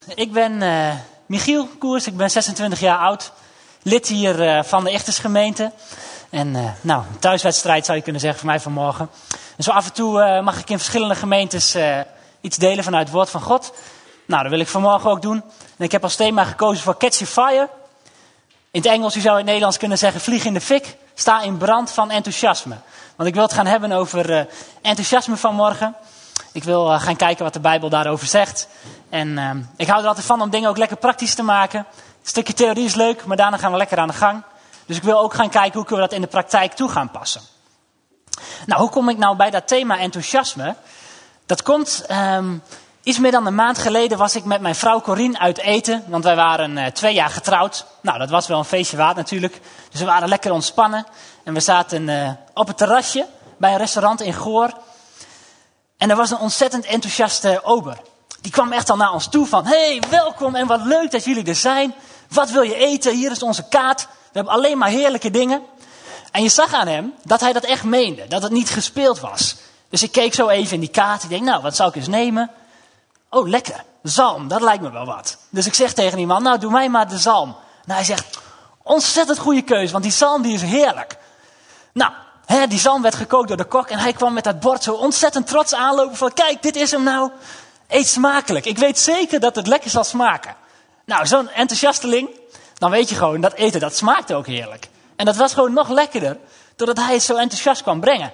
Ik ben Michiel Koers, ik ben 26 jaar oud. Lid hier van de Ichtersgemeente. En een thuiswedstrijd zou je kunnen zeggen voor mij vanmorgen. En zo af en toe mag ik in verschillende gemeentes iets delen vanuit het woord van God. Nou, dat wil ik vanmorgen ook doen. En ik heb als thema gekozen voor Catch Your Fire. In het Engels, je zou in het Nederlands kunnen zeggen, vlieg in de fik. Sta in brand van enthousiasme. Want ik wil het gaan hebben over enthousiasme vanmorgen. Ik wil gaan kijken wat de Bijbel daarover zegt. En ik hou er altijd van om dingen ook lekker praktisch te maken. Een stukje theorie is leuk, maar daarna gaan we lekker aan de gang. Dus ik wil ook gaan kijken hoe kunnen we dat in de praktijk toe gaan passen. Nou, hoe kom ik nou bij dat thema enthousiasme? Dat komt, iets meer dan een maand geleden was ik met mijn vrouw Corine uit eten. Want wij waren 2 jaar getrouwd. Nou, dat was wel een feestje waard natuurlijk. Dus we waren lekker ontspannen. En we zaten op het terrasje bij een restaurant in Goor. En er was een ontzettend enthousiaste ober. Die kwam echt al naar ons toe van, hey, welkom en wat leuk dat jullie er zijn. Wat wil je eten? Hier is onze kaart. We hebben alleen maar heerlijke dingen. En je zag aan hem dat hij dat echt meende. Dat het niet gespeeld was. Dus ik keek zo even in die kaart. Ik denk, nou, wat zou ik eens nemen? Oh, lekker. Zalm, dat lijkt me wel wat. Dus ik zeg tegen die man, nou, doe mij maar de zalm. En hij zegt, ontzettend goede keuze, want die zalm die is heerlijk. Nou, die zalm werd gekookt door de kok. En hij kwam met dat bord zo ontzettend trots aanlopen van, kijk, dit is hem nou. Eet smakelijk. Ik weet zeker dat het lekker zal smaken. Nou, zo'n enthousiasteling, dan weet je gewoon, dat eten, dat smaakt ook heerlijk. En dat was gewoon nog lekkerder, doordat hij het zo enthousiast kwam brengen.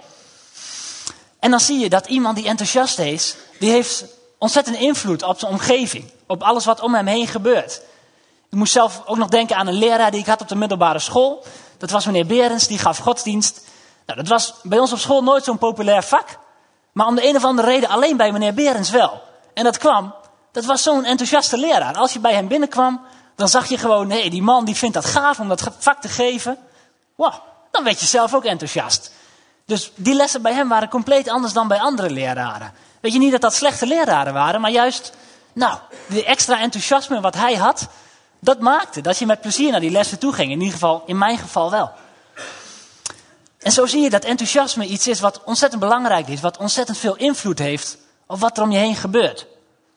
En dan zie je dat iemand die enthousiast is, die heeft ontzettend invloed op zijn omgeving. Op alles wat om hem heen gebeurt. Ik moest zelf ook nog denken aan een leraar die ik had op de middelbare school. Dat was meneer Berends, die gaf godsdienst. Nou, dat was bij ons op school nooit zo'n populair vak. Maar om de een of andere reden alleen bij meneer Berends wel. En dat was zo'n enthousiaste leraar. Als je bij hem binnenkwam, dan zag je gewoon, nee, die man die vindt dat gaaf om dat vak te geven. Wow, dan werd je zelf ook enthousiast. Dus die lessen bij hem waren compleet anders dan bij andere leraren. Weet je niet dat dat slechte leraren waren, maar juist, die extra enthousiasme wat hij had, dat maakte dat je met plezier naar die lessen toe ging. In ieder geval, in mijn geval wel. En zo zie je dat enthousiasme iets is wat ontzettend belangrijk is, wat ontzettend veel invloed heeft op wat er om je heen gebeurt.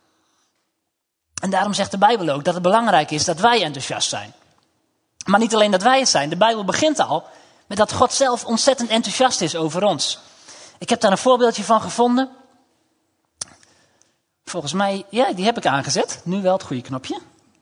En daarom zegt de Bijbel ook dat het belangrijk is dat wij enthousiast zijn. Maar niet alleen dat wij het zijn. De Bijbel begint al met dat God zelf ontzettend enthousiast is over ons. Ik heb daar een voorbeeldje van gevonden. Volgens mij, ja, die heb ik aangezet. Nu wel het goede knopje.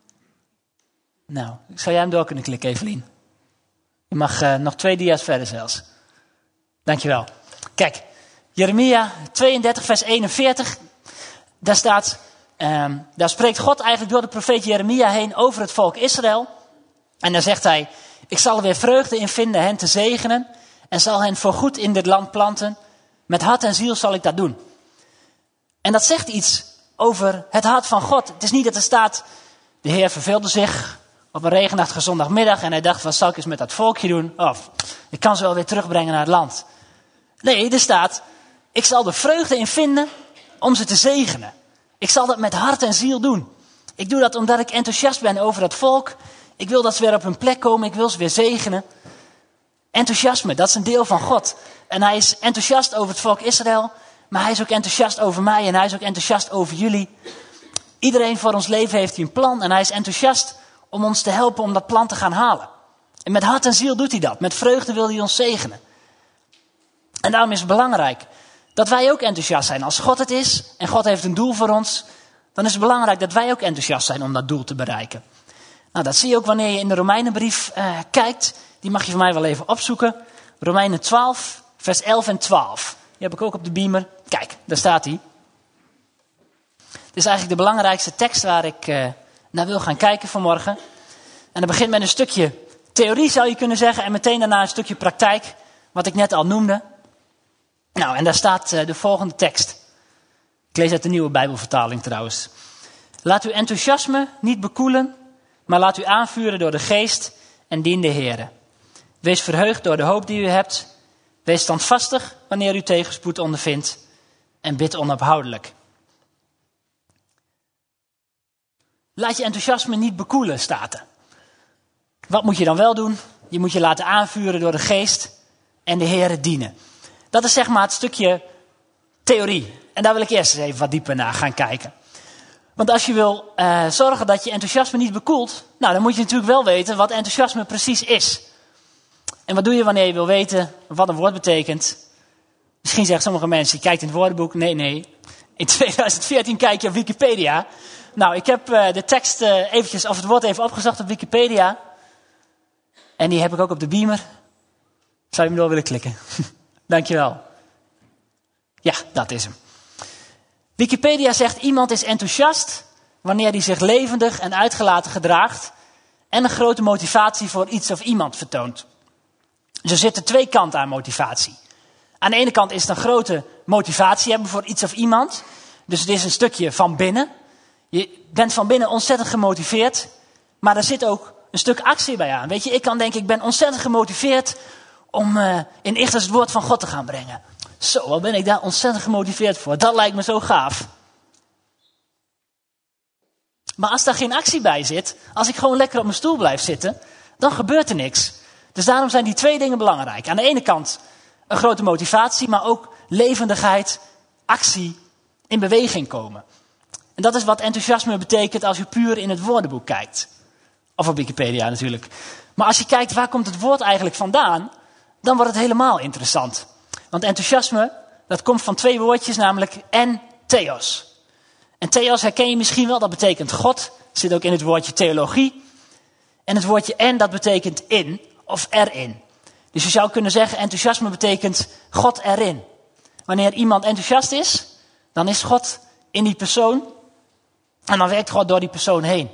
Nou, zou jij hem door kunnen klikken, Evelien? Je mag nog 2 dia's verder zelfs. Dankjewel. Kijk, Jeremia 32 vers 41. Daar staat, daar spreekt God eigenlijk door de profeet Jeremia heen over het volk Israël. En dan zegt hij, ik zal er weer vreugde in vinden hen te zegenen. En zal hen voorgoed in dit land planten. Met hart en ziel zal ik dat doen. En dat zegt iets over het hart van God. Het is niet dat er staat, de Heer verveelde zich op een regenachtige zondagmiddag. En hij dacht, wat zal ik eens met dat volkje doen? Of, ik kan ze wel weer terugbrengen naar het land. Nee, er staat, ik zal er vreugde in vinden om ze te zegenen. Ik zal dat met hart en ziel doen. Ik doe dat omdat ik enthousiast ben over dat volk. Ik wil dat ze weer op hun plek komen. Ik wil ze weer zegenen. Enthousiasme, dat is een deel van God. En hij is enthousiast over het volk Israël. Maar hij is ook enthousiast over mij. En hij is ook enthousiast over jullie. Iedereen voor ons leven heeft hij een plan. En hij is enthousiast om ons te helpen om dat plan te gaan halen. En met hart en ziel doet hij dat. Met vreugde wil hij ons zegenen. En daarom is het belangrijk dat wij ook enthousiast zijn. Als God het is en God heeft een doel voor ons, dan is het belangrijk dat wij ook enthousiast zijn om dat doel te bereiken. Nou, dat zie je ook wanneer je in de Romeinenbrief kijkt. Die mag je voor mij wel even opzoeken. Romeinen 12, vers 11 en 12. Die heb ik ook op de beamer. Kijk, daar staat hij. Dit is eigenlijk de belangrijkste tekst waar ik naar wil gaan kijken vanmorgen. En dat begint met een stukje theorie, zou je kunnen zeggen. En meteen daarna een stukje praktijk, wat ik net al noemde. Nou, en daar staat de volgende tekst. Ik lees uit de nieuwe Bijbelvertaling trouwens. Laat uw enthousiasme niet bekoelen, maar laat u aanvuren door de geest en dien de Heere. Wees verheugd door de hoop die u hebt. Wees standvastig wanneer u tegenspoed ondervindt. En bid onophoudelijk. Laat je enthousiasme niet bekoelen, staat er. Wat moet je dan wel doen? Je moet je laten aanvuren door de geest en de Heere dienen. Dat is zeg maar het stukje theorie. En daar wil ik eerst eens even wat dieper naar gaan kijken. Want als je wil zorgen dat je enthousiasme niet bekoelt, nou, dan moet je natuurlijk wel weten wat enthousiasme precies is. En wat doe je wanneer je wil weten wat een woord betekent? Misschien zeggen sommige mensen, je kijkt in het woordenboek. Nee. In 2014 kijk je op Wikipedia. Nou, ik heb de tekst of het woord even opgezocht op Wikipedia. En die heb ik ook op de beamer. Zou je hem door willen klikken? Dankjewel. Ja, dat is hem. Wikipedia zegt, iemand is enthousiast wanneer hij zich levendig en uitgelaten gedraagt en een grote motivatie voor iets of iemand vertoont. Dus er zitten twee kanten aan motivatie. Aan de ene kant is het een grote motivatie hebben voor iets of iemand. Dus het is een stukje van binnen. Je bent van binnen ontzettend gemotiveerd, maar er zit ook een stuk actie bij aan. Weet je, ik kan denken, ik ben ontzettend gemotiveerd om in Ichters het woord van God te gaan brengen. Zo, wat ben ik daar ontzettend gemotiveerd voor. Dat lijkt me zo gaaf. Maar als daar geen actie bij zit, als ik gewoon lekker op mijn stoel blijf zitten, dan gebeurt er niks. Dus daarom zijn die twee dingen belangrijk. Aan de ene kant een grote motivatie, maar ook levendigheid, actie, in beweging komen. En dat is wat enthousiasme betekent als u puur in het woordenboek kijkt. Of op Wikipedia natuurlijk. Maar als je kijkt waar komt het woord eigenlijk vandaan, dan wordt het helemaal interessant. Want enthousiasme, dat komt van twee woordjes, namelijk en theos. En theos herken je misschien wel, dat betekent God. Zit ook in het woordje theologie. En het woordje en, dat betekent in of erin. Dus je zou kunnen zeggen, enthousiasme betekent God erin. Wanneer iemand enthousiast is, dan is God in die persoon. En dan werkt God door die persoon heen.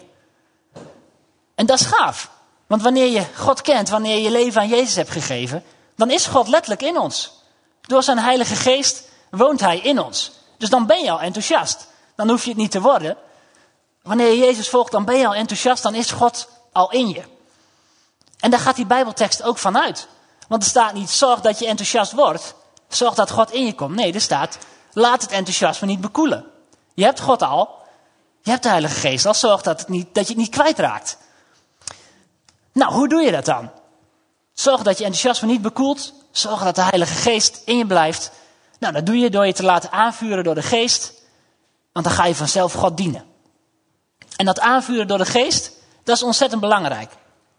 En dat is gaaf. Want wanneer je God kent, wanneer je je leven aan Jezus hebt gegeven, dan is God letterlijk in ons. Door zijn Heilige Geest woont hij in ons. Dus dan ben je al enthousiast. Dan hoef je het niet te worden. Wanneer je Jezus volgt, dan ben je al enthousiast. Dan is God al in je. En daar gaat die Bijbeltekst ook van uit. Want er staat niet, zorg dat je enthousiast wordt. Zorg dat God in je komt. Nee, er staat, laat het enthousiasme niet bekoelen. Je hebt God al. Je hebt de Heilige Geest al. Zorg dat je het niet kwijtraakt. Nou, hoe doe je dat dan? Zorg dat je enthousiasme niet bekoelt. Zorg dat de Heilige Geest in je blijft. Nou, dat doe je door je te laten aanvuren door de Geest. Want dan ga je vanzelf God dienen. En dat aanvuren door de Geest, dat is ontzettend belangrijk.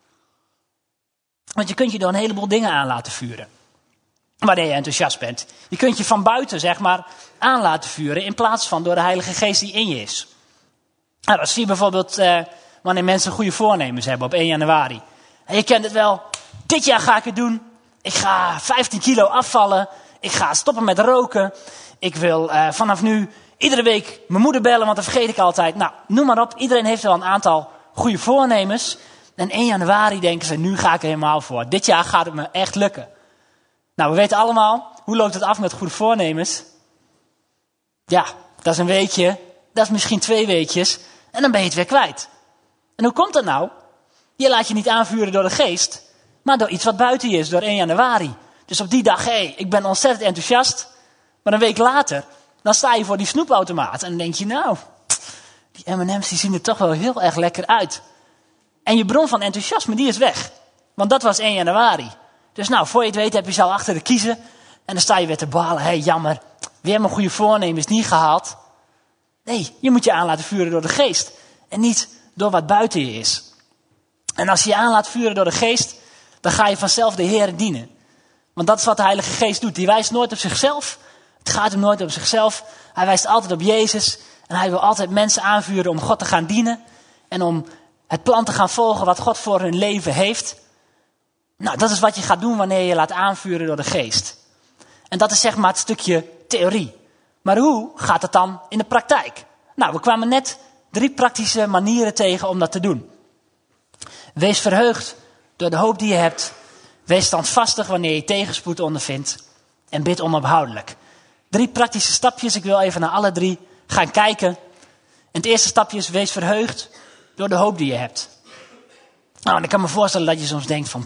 Want je kunt je door een heleboel dingen aan laten vuren. Wanneer je enthousiast bent. Je kunt je van buiten, zeg maar, aan laten vuren. In plaats van door de Heilige Geest die in je is. Nou, dat zie je bijvoorbeeld wanneer mensen goede voornemens hebben op 1 januari. En je kent het wel. Dit jaar ga ik het doen. Ik ga 15 kilo afvallen. Ik ga stoppen met roken. Ik wil vanaf nu iedere week mijn moeder bellen, want dat vergeet ik altijd. Nou, noem maar op. Iedereen heeft wel een aantal goede voornemens. En 1 januari denken ze, nu ga ik er helemaal voor. Dit jaar gaat het me echt lukken. Nou, we weten allemaal, hoe loopt het af met goede voornemens? Ja, dat is een weekje. Dat is misschien 2 weekjes. En dan ben je het weer kwijt. En hoe komt dat nou? Je laat je niet aanvuren door de Geest, maar door iets wat buiten je is, door 1 januari. Dus op die dag, ik ben ontzettend enthousiast. Maar een week later, dan sta je voor die snoepautomaat. En dan denk je, nou, die M&M's die zien er toch wel heel erg lekker uit. En je bron van enthousiasme, die is weg. Want dat was 1 januari. Dus nou, voor je het weet heb je ze al achter de kiezen. En dan sta je weer te balen. Jammer, weer mijn goede voornemens niet gehaald. Nee, je moet je aan laten vuren door de Geest. En niet door wat buiten je is. En als je je aan laat vuren door de Geest, dan ga je vanzelf de Heer dienen. Want dat is wat de Heilige Geest doet. Die wijst nooit op zichzelf. Het gaat hem nooit op zichzelf. Hij wijst altijd op Jezus. En hij wil altijd mensen aanvuren om God te gaan dienen. En om het plan te gaan volgen wat God voor hun leven heeft. Nou, dat is wat je gaat doen wanneer je je laat aanvuren door de Geest. En dat is zeg maar het stukje theorie. Maar hoe gaat het dan in de praktijk? Nou, we kwamen net 3 praktische manieren tegen om dat te doen. Wees verheugd door de hoop die je hebt. Wees standvastig wanneer je tegenspoed ondervindt. En bid onophoudelijk. 3 praktische stapjes. Ik wil even naar alle 3 gaan kijken. En het eerste stapje is, wees verheugd door de hoop die je hebt. Nou, en ik kan me voorstellen dat je soms denkt van,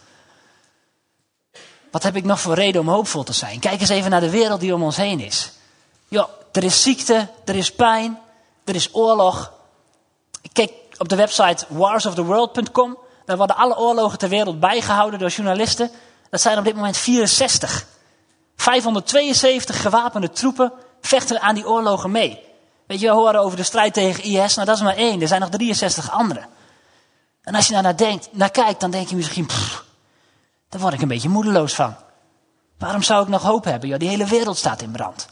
wat heb ik nog voor reden om hoopvol te zijn? Kijk eens even naar de wereld die om ons heen is. Jo, er is ziekte, er is pijn, er is oorlog. Ik keek op de website warsoftheworld.com. Daar worden alle oorlogen ter wereld bijgehouden door journalisten. Dat zijn op dit moment 64. 572 gewapende troepen vechten aan die oorlogen mee. Weet je, we horen over de strijd tegen IS. Nou, dat is maar 1. Er zijn nog 63 andere. En als je naar kijkt, dan denk je misschien, daar word ik een beetje moedeloos van. Waarom zou ik nog hoop hebben? Ja, die hele wereld staat in brand.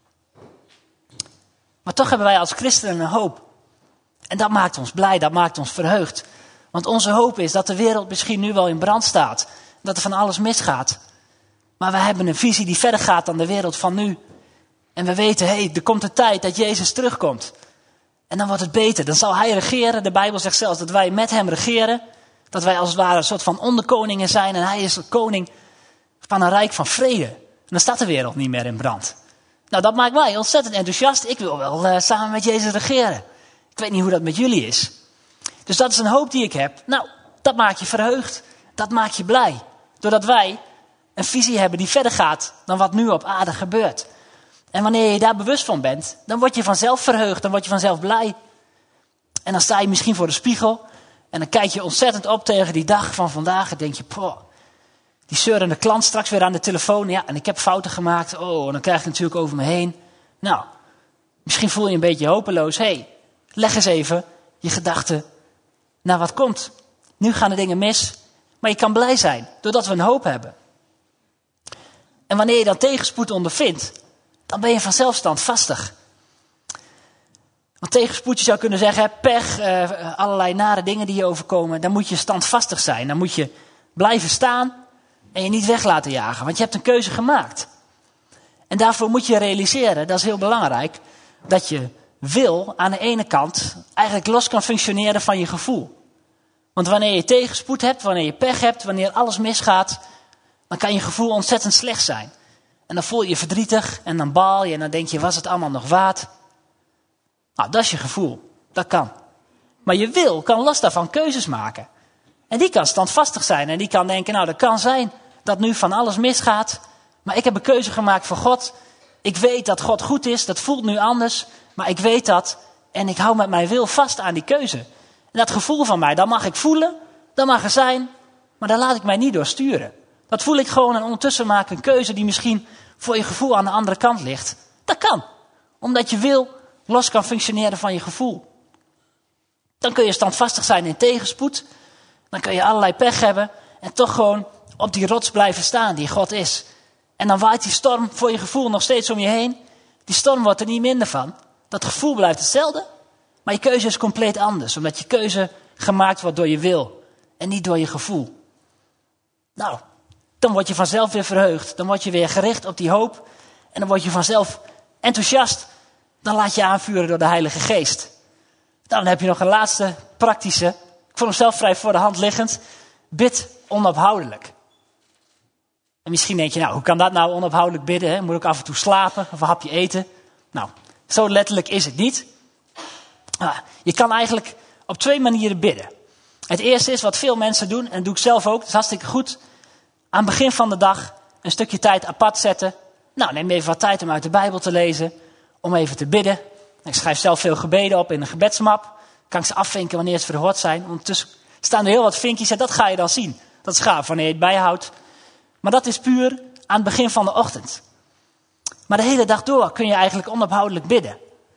Maar toch hebben wij als christenen een hoop. En dat maakt ons blij, dat maakt ons verheugd. Want onze hoop is dat de wereld misschien nu wel in brand staat. Dat er van alles misgaat. Maar we hebben een visie die verder gaat dan de wereld van nu. En we weten, er komt een tijd dat Jezus terugkomt. En dan wordt het beter. Dan zal hij regeren. De Bijbel zegt zelfs dat wij met hem regeren. Dat wij als het ware een soort van onderkoningen zijn. En hij is de koning van een rijk van vrede. En dan staat de wereld niet meer in brand. Nou, dat maakt mij ontzettend enthousiast. Ik wil wel samen met Jezus regeren. Ik weet niet hoe dat met jullie is. Dus dat is een hoop die ik heb. Nou, dat maakt je verheugd. Dat maakt je blij. Doordat wij een visie hebben die verder gaat dan wat nu op aarde gebeurt. En wanneer je daar bewust van bent, dan word je vanzelf verheugd. Dan word je vanzelf blij. En dan sta je misschien voor de spiegel. En dan kijk je ontzettend op tegen die dag van vandaag. En denk je, die zeurende klant straks weer aan de telefoon. Ja, en ik heb fouten gemaakt. Oh, en dan krijg ik het natuurlijk over me heen. Nou, misschien voel je een beetje hopeloos. Leg eens even je gedachten naar wat komt. Nu gaan de dingen mis. Maar je kan blij zijn, doordat we een hoop hebben. En wanneer je dan tegenspoed ondervindt, dan ben je vanzelf standvastig. Want tegenspoed, je zou kunnen zeggen, pech, allerlei nare dingen die je overkomen. Dan moet je standvastig zijn. Dan moet je blijven staan en je niet weg laten jagen. Want je hebt een keuze gemaakt. En daarvoor moet je realiseren, dat is heel belangrijk, dat je wil aan de ene kant eigenlijk los kan functioneren van je gevoel. Want wanneer je tegenspoed hebt, wanneer je pech hebt, wanneer alles misgaat, dan kan je gevoel ontzettend slecht zijn. En dan voel je je verdrietig en dan baal je en dan denk je, was het allemaal nog waard? Nou, dat is je gevoel. Dat kan. Maar je wil kan los daarvan keuzes maken. En die kan standvastig zijn en die kan denken, nou, dat kan zijn dat nu van alles misgaat. Maar ik heb een keuze gemaakt voor God. Ik weet dat God goed is, dat voelt nu anders. Maar ik weet dat en ik hou met mijn wil vast aan die keuze. En dat gevoel van mij, dat mag ik voelen, dat mag er zijn, maar daar laat ik mij niet door sturen. Dat voel ik gewoon en ondertussen maak ik een keuze die misschien voor je gevoel aan de andere kant ligt. Dat kan, omdat je wil los kan functioneren van je gevoel. Dan kun je standvastig zijn in tegenspoed, dan kun je allerlei pech hebben en toch gewoon op die rots blijven staan die God is. En dan waait die storm voor je gevoel nog steeds om je heen. Die storm wordt er niet minder van. Dat gevoel blijft hetzelfde, maar je keuze is compleet anders. Omdat je keuze gemaakt wordt door je wil en niet door je gevoel. Nou, dan word je vanzelf weer verheugd. Dan word je weer gericht op die hoop. En dan word je vanzelf enthousiast. Dan laat je aanvuren door de Heilige Geest. Dan heb je nog een laatste praktische. Ik vond hem zelf vrij voor de hand liggend. Bid onophoudelijk. En misschien denk je, nou, hoe kan dat nou onophoudelijk bidden? Hè? Moet ik af en toe slapen of een hapje eten? Nou, zo letterlijk is het niet. Je kan eigenlijk op 2 manieren bidden. Het eerste is wat veel mensen doen, en dat doe ik zelf ook, dat is hartstikke goed. Aan het begin van de dag een stukje tijd apart zetten. Nou, neem even wat tijd om uit de Bijbel te lezen, om even te bidden. Ik schrijf zelf veel gebeden op in een gebedsmap. Kan ik ze afvinken wanneer ze verhoord zijn. Ondertussen staan er heel wat vinkjes en dat ga je dan zien. Dat is gaaf wanneer je het bijhoudt. Maar dat is puur aan het begin van de ochtend. Maar de hele dag door kun je eigenlijk onophoudelijk bidden.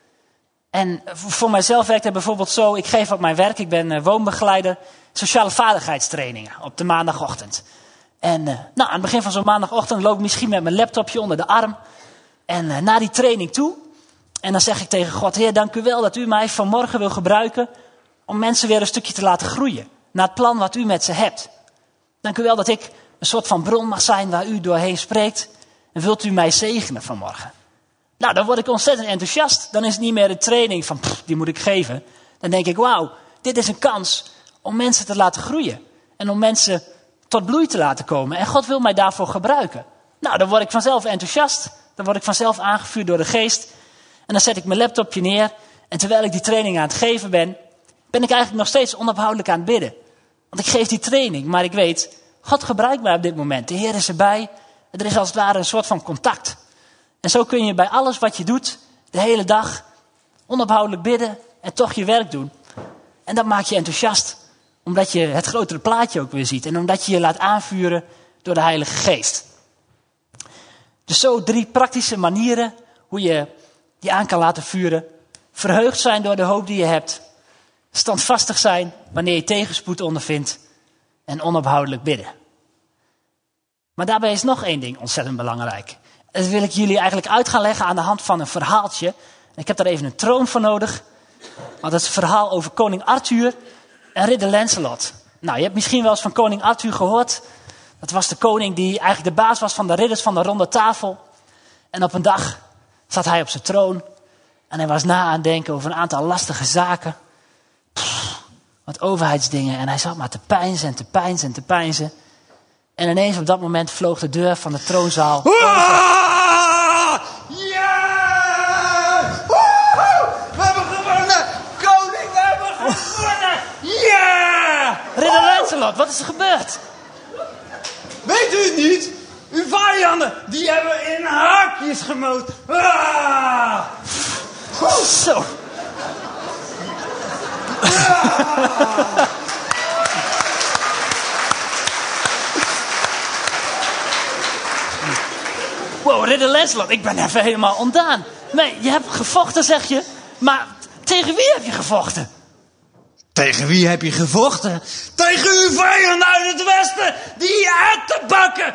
En voor mijzelf werkt het bijvoorbeeld zo. Ik geef op mijn werk, ik ben woonbegeleider, sociale vaardigheidstrainingen op de maandagochtend. En aan het begin van zo'n maandagochtend loop ik misschien met mijn laptopje onder de arm. En naar die training toe. En dan zeg ik tegen God, Heer, dank u wel dat u mij vanmorgen wil gebruiken om mensen weer een stukje te laten groeien. Naar het plan wat u met ze hebt. Dank u wel dat ik een soort van bron mag zijn waar u doorheen spreekt. En wilt u mij zegenen vanmorgen? Nou, dan word ik ontzettend enthousiast. Dan is het niet meer de training van, die moet ik geven. Dan denk ik, wauw, dit is een kans om mensen te laten groeien. En om mensen tot bloei te laten komen. En God wil mij daarvoor gebruiken. Nou, dan word ik vanzelf enthousiast. Dan word ik vanzelf aangevuurd door de geest. En dan zet ik mijn laptopje neer. En terwijl ik die training aan het geven ben, ben ik eigenlijk nog steeds onophoudelijk aan het bidden. Want ik geef die training, maar ik weet, God gebruikt mij op dit moment. De Heer is erbij. Er is als het ware een soort van contact. En zo kun je bij alles wat je doet, de hele dag, onophoudelijk bidden en toch je werk doen. En dat maakt je enthousiast. Omdat je het grotere plaatje ook weer ziet. En omdat je je laat aanvuren door de Heilige Geest. Dus zo 3 praktische manieren hoe je je aan kan laten vuren Verheugd zijn door de hoop die je hebt. Standvastig zijn wanneer je tegenspoed ondervindt. En onophoudelijk bidden. Maar daarbij is nog één ding ontzettend belangrijk. Dat wil ik jullie eigenlijk uit gaan leggen aan de hand van een verhaaltje. Ik heb daar even een troon voor nodig. Want dat is het verhaal over koning Arthur en ridder Lancelot. Nou, je hebt misschien wel eens van koning Arthur gehoord. Dat was de koning die eigenlijk de baas was van de ridders van de ronde tafel. En op een dag zat hij op zijn troon. En hij was na aan het denken over een aantal lastige zaken. Wat overheidsdingen. En hij zat maar te peinzen en te peinzen en te peinzen. En ineens op dat moment vloog de deur van de troonzaal open. Ja! We hebben gewonnen! Koning, we hebben gewonnen! Ja! Ridder Lancelot, wat is er gebeurd? Weet u het niet? Uw vijanden, die hebben in hakjes gemoot. Zo. Wow, ridder Lancelot, ik ben even helemaal ontdaan. Nee, je hebt gevochten, zeg je. Maar tegen wie heb je gevochten? Tegen wie heb je gevochten? Tegen uw vijanden uit het westen, die ettenbakken!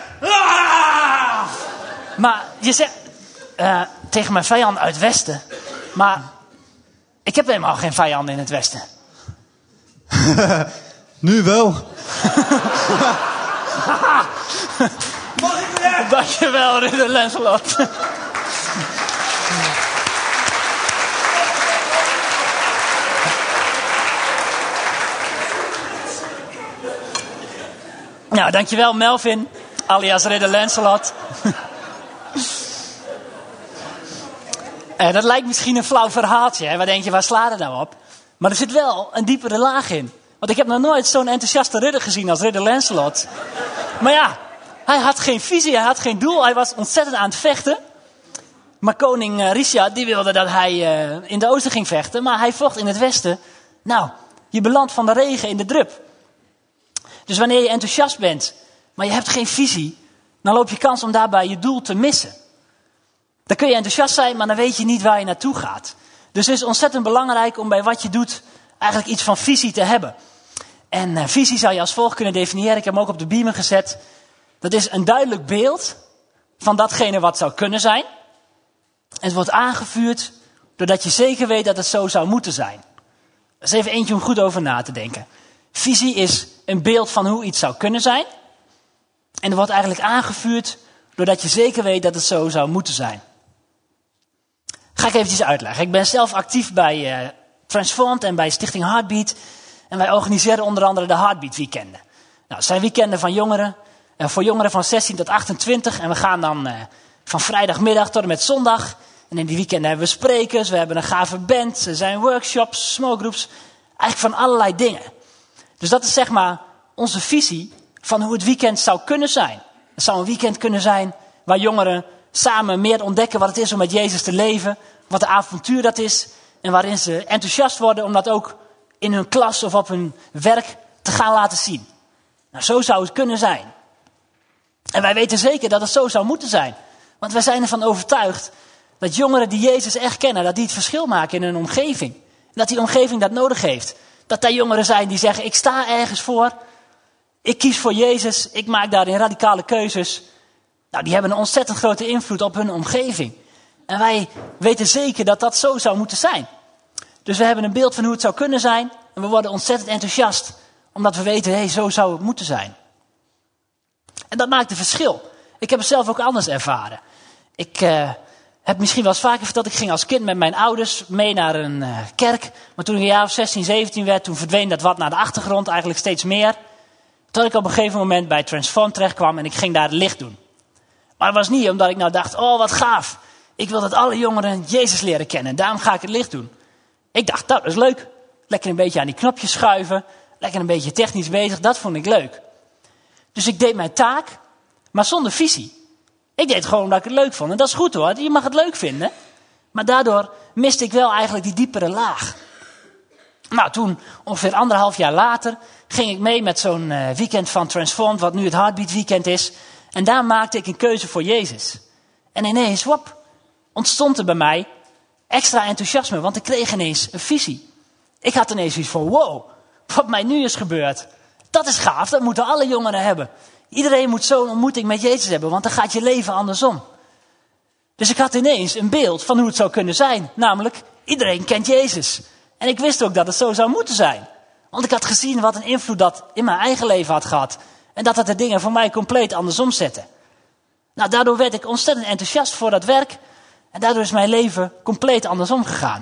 Maar je zegt, tegen mijn vijand uit het westen. Maar ik heb helemaal geen vijanden in het westen. Nu wel. Mag ik weer? Dankjewel, ridder Lancelot. Nou, dankjewel Melvin, alias ridder Lancelot. Dat lijkt misschien een flauw verhaaltje. Hè? Waar denk je, waar slaat het nou op? Maar er zit wel een diepere laag in. Want ik heb nog nooit zo'n enthousiaste ridder gezien als ridder Lancelot. Maar ja, hij had geen visie, hij had geen doel. Hij was ontzettend aan het vechten. Maar koning Richard, die wilde dat hij in de oosten ging vechten. Maar hij vocht in het westen. Nou, je belandt van de regen in de drup. Dus wanneer je enthousiast bent, maar je hebt geen visie, dan loop je kans om daarbij je doel te missen. Dan kun je enthousiast zijn, maar dan weet je niet waar je naartoe gaat. Dus het is ontzettend belangrijk om bij wat je doet eigenlijk iets van visie te hebben. En visie zou je als volgt kunnen definiëren. Ik heb hem ook op de beamer gezet. Dat is een duidelijk beeld van datgene wat zou kunnen zijn. En het wordt aangevuurd doordat je zeker weet dat het zo zou moeten zijn. Dat is even eentje om goed over na te denken. Visie is een beeld van hoe iets zou kunnen zijn. En het wordt eigenlijk aangevuurd doordat je zeker weet dat het zo zou moeten zijn. Ga ik eventjes uitleggen. Ik ben zelf actief bij Transformed en bij Stichting Heartbeat. En wij organiseren onder andere de Heartbeat weekenden. Nou, het zijn weekenden van jongeren. Voor jongeren van 16 tot 28. En we gaan dan van vrijdagmiddag tot en met zondag. En in die weekenden hebben we sprekers. We hebben een gave band. Er zijn workshops, small groups. Eigenlijk van allerlei dingen. Dus dat is zeg maar onze visie van hoe het weekend zou kunnen zijn. Het zou een weekend kunnen zijn waar jongeren samen meer ontdekken wat het is om met Jezus te leven. Wat de avontuur dat is. En waarin ze enthousiast worden om dat ook in hun klas of op hun werk te gaan laten zien. Nou, zo zou het kunnen zijn. En wij weten zeker dat het zo zou moeten zijn. Want wij zijn ervan overtuigd dat jongeren die Jezus echt kennen, dat die het verschil maken in hun omgeving. En dat die omgeving dat nodig heeft. Dat daar jongeren zijn die zeggen, ik sta ergens voor. Ik kies voor Jezus. Ik maak daarin radicale keuzes. Nou, die hebben een ontzettend grote invloed op hun omgeving. En wij weten zeker dat dat zo zou moeten zijn. Dus we hebben een beeld van hoe het zou kunnen zijn. En we worden ontzettend enthousiast. Omdat we weten, hé, zo zou het moeten zijn. En dat maakt een verschil. Ik heb het zelf ook anders ervaren. Ik heb misschien wel eens vaker verteld, ik ging als kind met mijn ouders mee naar een kerk. Maar toen ik een jaar of 16, 17 werd, toen verdween dat wat naar de achtergrond, eigenlijk steeds meer. Tot ik op een gegeven moment bij Transform terecht kwam en ik ging daar het licht doen. Maar het was niet omdat ik nou dacht, oh wat gaaf. Ik wil dat alle jongeren Jezus leren kennen en daarom ga ik het licht doen. Ik dacht, dat is leuk. Lekker een beetje aan die knopjes schuiven. Lekker een beetje technisch bezig, dat vond ik leuk. Dus ik deed mijn taak, maar zonder visie. Ik deed het gewoon omdat ik het leuk vond. En dat is goed hoor, je mag het leuk vinden. Maar daardoor miste ik wel eigenlijk die diepere laag. Nou, toen, ongeveer 1,5 jaar later, ging ik mee met zo'n weekend van Transformed, wat nu het Heartbeat weekend is. En daar maakte ik een keuze voor Jezus. En ineens, ontstond er bij mij extra enthousiasme, want ik kreeg ineens een visie. Ik had ineens iets van, wow, wat mij nu is gebeurd. Dat is gaaf, dat moeten alle jongeren hebben. Iedereen moet zo'n ontmoeting met Jezus hebben, want dan gaat je leven andersom. Dus ik had ineens een beeld van hoe het zou kunnen zijn. Namelijk, iedereen kent Jezus. En ik wist ook dat het zo zou moeten zijn. Want ik had gezien wat een invloed dat in mijn eigen leven had gehad. En dat het de dingen voor mij compleet andersom zette. Nou, daardoor werd ik ontzettend enthousiast voor dat werk. En daardoor is mijn leven compleet andersom gegaan.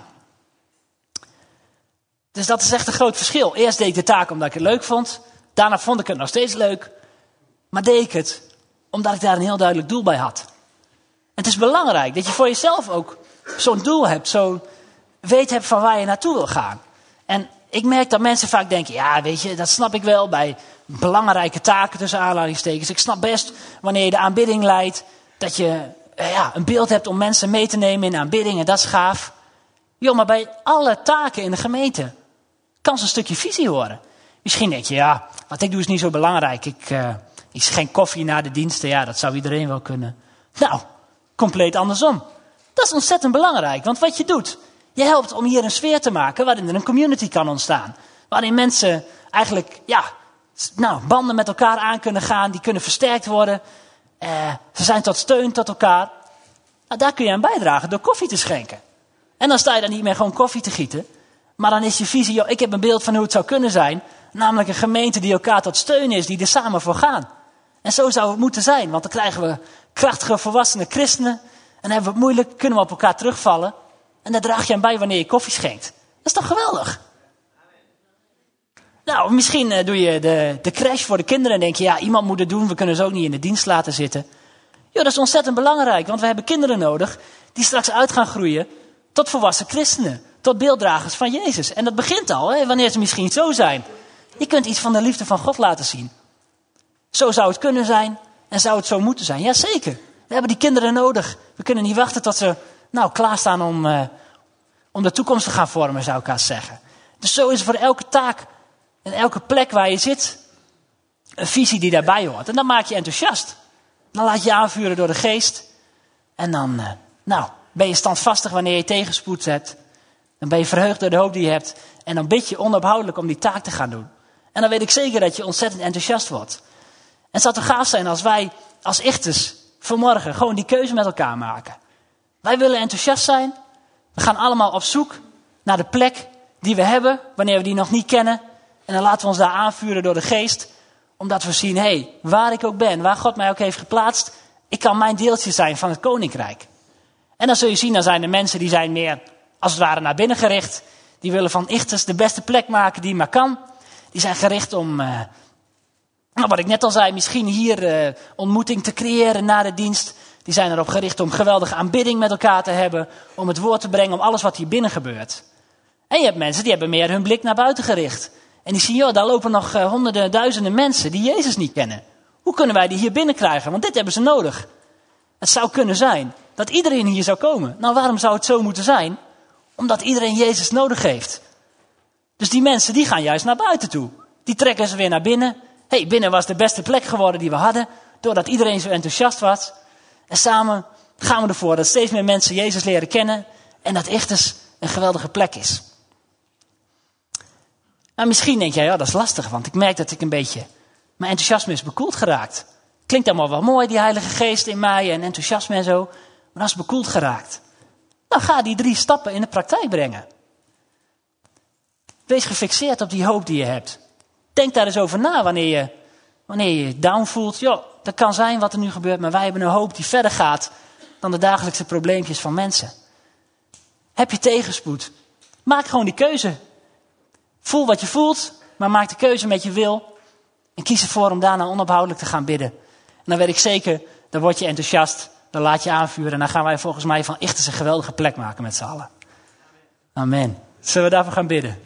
Dus dat is echt een groot verschil. Eerst deed ik de taak omdat ik het leuk vond. Daarna vond ik het nog steeds leuk. Maar deed ik het omdat ik daar een heel duidelijk doel bij had. En het is belangrijk dat je voor jezelf ook zo'n doel hebt. Zo'n weet hebt van waar je naartoe wil gaan. En ik merk dat mensen vaak denken, ja weet je, dat snap ik wel bij belangrijke taken tussen aanhalingstekens. Ik snap best wanneer je de aanbidding leidt, dat je een beeld hebt om mensen mee te nemen in de aanbidding en dat is gaaf. Joh, maar bij alle taken in de gemeente kan zo'n stukje visie horen. Misschien denk je, ja, wat ik doe is niet zo belangrijk. Ik schenk koffie na de diensten, ja, dat zou iedereen wel kunnen. Nou, compleet andersom. Dat is ontzettend belangrijk, want wat je doet, je helpt om hier een sfeer te maken waarin er een community kan ontstaan. Waarin mensen eigenlijk, banden met elkaar aan kunnen gaan, die kunnen versterkt worden. Ze zijn tot steun tot elkaar. Nou, daar kun je aan bijdragen door koffie te schenken. En dan sta je dan niet meer gewoon koffie te gieten. Maar dan is je visie, ik heb een beeld van hoe het zou kunnen zijn. Namelijk een gemeente die elkaar tot steun is, die er samen voor gaan. En zo zou het moeten zijn, want dan krijgen we krachtige, volwassene christenen. En dan hebben we het moeilijk, kunnen we op elkaar terugvallen. En daar draag je aan bij wanneer je koffie schenkt. Dat is toch geweldig? Nou, misschien doe je de crash voor de kinderen en denk je, ja, iemand moet het doen, we kunnen ze ook niet in de dienst laten zitten. Ja, dat is ontzettend belangrijk, want we hebben kinderen nodig die straks uit gaan groeien tot volwassen christenen. Tot beelddragers van Jezus. En dat begint al, wanneer ze misschien zo zijn. Je kunt iets van de liefde van God laten zien. Zo zou het kunnen zijn en zou het zo moeten zijn. Jazeker, we hebben die kinderen nodig. We kunnen niet wachten tot ze klaarstaan om de toekomst te gaan vormen, zou ik haast zeggen. Dus zo is er voor elke taak en elke plek waar je zit een visie die daarbij hoort. En dan maak je enthousiast. Dan laat je aanvuren door de geest. En dan ben je standvastig wanneer je tegenspoed hebt. Dan ben je verheugd door de hoop die je hebt. En dan bid je onophoudelijk om die taak te gaan doen. En dan weet ik zeker dat je ontzettend enthousiast wordt. En het zou toch gaaf zijn als wij als ichters vanmorgen gewoon die keuze met elkaar maken. Wij willen enthousiast zijn. We gaan allemaal op zoek naar de plek die we hebben, wanneer we die nog niet kennen. En dan laten we ons daar aanvuren door de geest. Omdat we zien, waar ik ook ben, waar God mij ook heeft geplaatst. Ik kan mijn deeltje zijn van het koninkrijk. En dan zul je zien, dan zijn er mensen die zijn meer, als het ware, naar binnen gericht. Die willen van ichters de beste plek maken die maar kan. Die zijn gericht om, wat ik net al zei, misschien hier ontmoeting te creëren na de dienst. Die zijn erop gericht om geweldige aanbidding met elkaar te hebben. Om het woord te brengen, om alles wat hier binnen gebeurt. En je hebt mensen die hebben meer hun blik naar buiten gericht. En die zien, daar lopen nog honderden, duizenden mensen die Jezus niet kennen. Hoe kunnen wij die hier binnen krijgen? Want dit hebben ze nodig. Het zou kunnen zijn dat iedereen hier zou komen. Nou, waarom zou het zo moeten zijn? Omdat iedereen Jezus nodig heeft. Dus die mensen die gaan juist naar buiten toe. Die trekken ze weer naar binnen. Binnen was de beste plek geworden die we hadden. Doordat iedereen zo enthousiast was. En samen gaan we ervoor dat steeds meer mensen Jezus leren kennen. En dat Ichters een geweldige plek is. Nou, misschien denk jij, dat is lastig. Want ik merk dat ik een beetje, mijn enthousiasme is bekoeld geraakt. Klinkt allemaal wel mooi, die Heilige Geest in mij en enthousiasme en zo. Maar dat is bekoeld geraakt. Nou, ga die 3 stappen in de praktijk brengen. Wees gefixeerd op die hoop die je hebt. Denk daar eens over na wanneer je je down voelt. Dat kan zijn wat er nu gebeurt, maar wij hebben een hoop die verder gaat dan de dagelijkse probleempjes van mensen. Heb je tegenspoed? Maak gewoon die keuze. Voel wat je voelt, maar maak de keuze met je wil. En kies ervoor om daarna onophoudelijk te gaan bidden. En dan weet ik zeker, dan word je enthousiast. Dan laat je aanvuren. En dan gaan wij volgens mij van Ichters een geweldige plek maken met z'n allen. Amen. Zullen we daarvoor gaan bidden?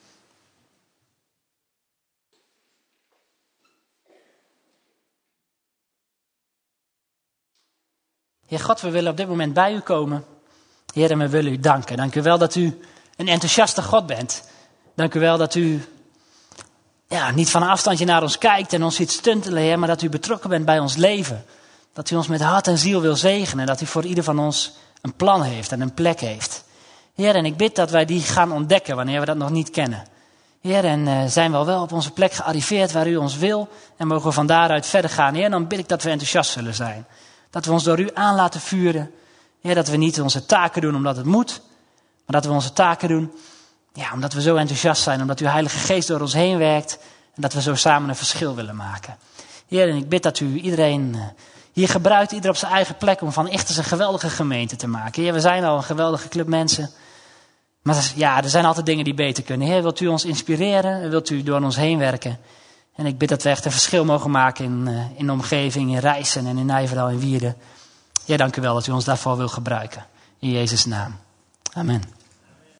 Heer God, we willen op dit moment bij u komen. Heer, en we willen u danken. Dank u wel dat u een enthousiaste God bent. Dank u wel dat u niet van een afstandje naar ons kijkt en ons ziet stuntelen, Heer, maar dat u betrokken bent bij ons leven. Dat u ons met hart en ziel wil zegenen en dat u voor ieder van ons een plan heeft en een plek heeft. Heer, en ik bid dat wij die gaan ontdekken wanneer we dat nog niet kennen. Heer, en zijn we al wel op onze plek gearriveerd waar u ons wil en mogen we van daaruit verder gaan. Heer, dan bid ik dat we enthousiast zullen zijn. Dat we ons door u aan laten vuren. Heer, dat we niet onze taken doen omdat het moet, maar dat we onze taken doen omdat we zo enthousiast zijn, omdat uw Heilige Geest door ons heen werkt en dat we zo samen een verschil willen maken. Heer, en ik bid dat u iedereen hier gebruikt, ieder op zijn eigen plek, om van Ichters een geweldige gemeente te maken. Heer, we zijn al een geweldige club mensen. Maar er zijn altijd dingen die beter kunnen. Heer, wilt u ons inspireren? Wilt u door ons heen werken? En ik bid dat we echt een verschil mogen maken in de omgeving, in Rijssen en in Nijverdal en Wierden. Heer, dank u wel dat u ons daarvoor wil gebruiken. In Jezus' naam. Amen.